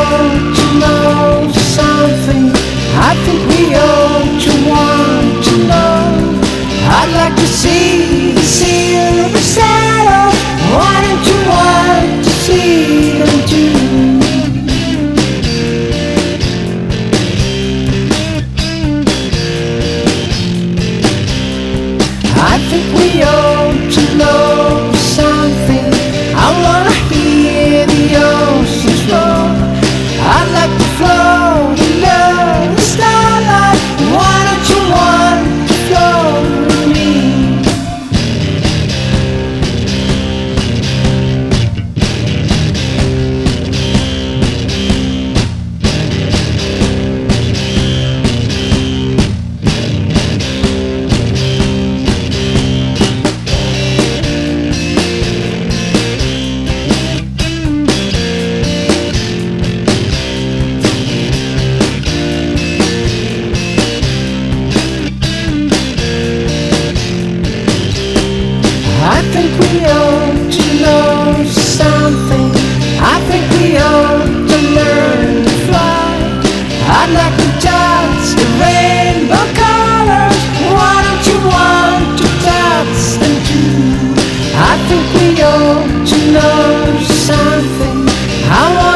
ought to know something. I think we ought to want to know. I'd like to see the silver saddles. Why don't you want to see them too? I think we ought to know something. I wanna hear the oceans roar. I'd like to float along the starlight. Why don't you want to float with me? I think we ought to know something. I think we ought to learn to fly. I'd like to touch the rainbow colors. Why don't you want to touch them too? I think we ought to know something. I want